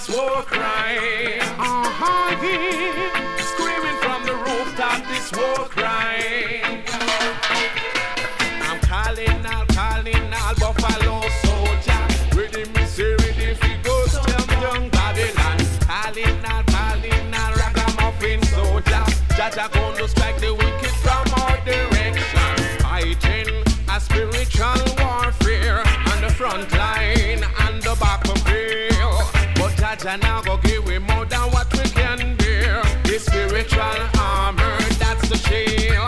this war cry. Screaming from the rooftop this war cry. I'm calling all Buffalo soldier. Ready me say ready fi go stamp down Babylon. Calling all ragamuffin soldier. Jaja gonna strike the wicked from all direction. Fighting a spiritual warfare on the front line and the battlefield. But Jaja now go give we more than what we can bear. The spiritual armor, that's the shield.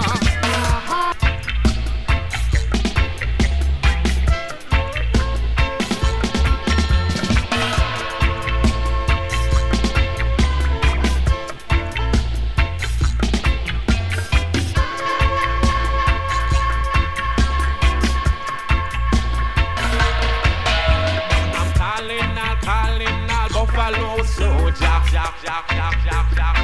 Buffalo soldier, jack.